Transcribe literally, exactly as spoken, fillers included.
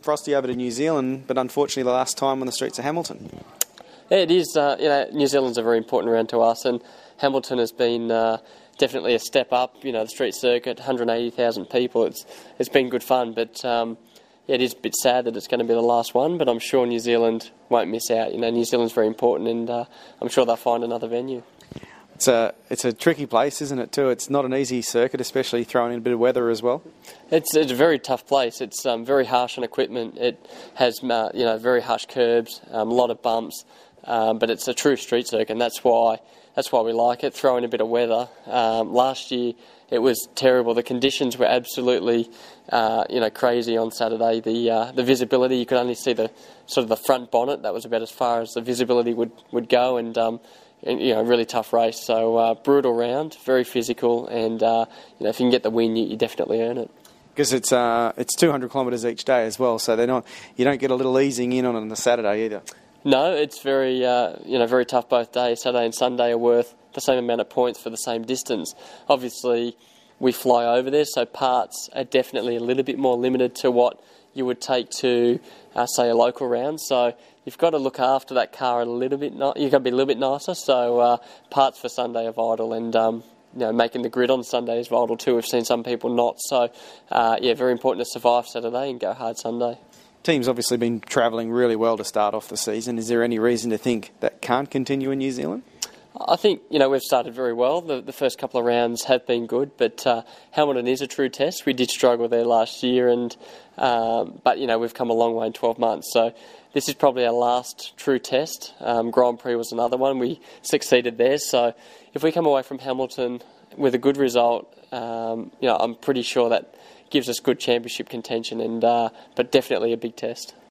frosty over to New Zealand, but unfortunately the last time on the streets of Hamilton. Yeah, it is. Uh, you know, New Zealand's a very important round to us, and Hamilton has been uh, definitely a step up. You know, the street circuit, one hundred eighty thousand people. It's it's been good fun, but um, yeah, it is a bit sad that it's going to be the last one. But I'm sure New Zealand won't miss out. You know, New Zealand's very important, and uh, I'm sure they'll find another venue. It's a it's a tricky place, isn't it? Too. It's not an easy circuit, especially throwing in a bit of weather as well. It's it's a very tough place. It's um, very harsh on equipment. It has uh, you know very harsh curbs, um, a lot of bumps. Um, but it's a true street circuit, and that's why that's why we like it. Throw in a bit of weather. Um, last year it was terrible. The conditions were absolutely uh, you know crazy on Saturday. The uh, the visibility, you could only see the sort of the front bonnet. That was about as far as the visibility would, would go, and, um, and you know really tough race. So uh, brutal round, very physical, and uh, you know if you can get the win, you, you definitely earn it. Because it's uh, it's two hundred kilometres each day as well, so they're not you don't get a little easing in on it on the Saturday either. No, it's very, uh, you know, very tough both days. Saturday and Sunday are worth the same amount of points for the same distance. Obviously, we fly over there, so parts are definitely a little bit more limited to what you would take to, uh, say, a local round. So you've got to look after that car a little bit. Ni- you've got to be a little bit nicer. So uh, parts for Sunday are vital, and um, you know, making the grid on Sunday is vital too. We've seen some people not. So uh, yeah, very important to survive Saturday and go hard Sunday. Team's obviously been travelling really well to start off the season. Is there any reason to think that can't continue in New Zealand? I think, you know, we've started very well. The, the first couple of rounds have been good, but uh, Hamilton is a true test. We did struggle there last year, and um, but, you know, we've come a long way in twelve months. So this is probably our last true test. Um, Grand Prix was another one. We succeeded there. So if we come away from Hamilton with a good result, um, you know, I'm pretty sure that gives us good championship contention, and uh, but definitely a big test.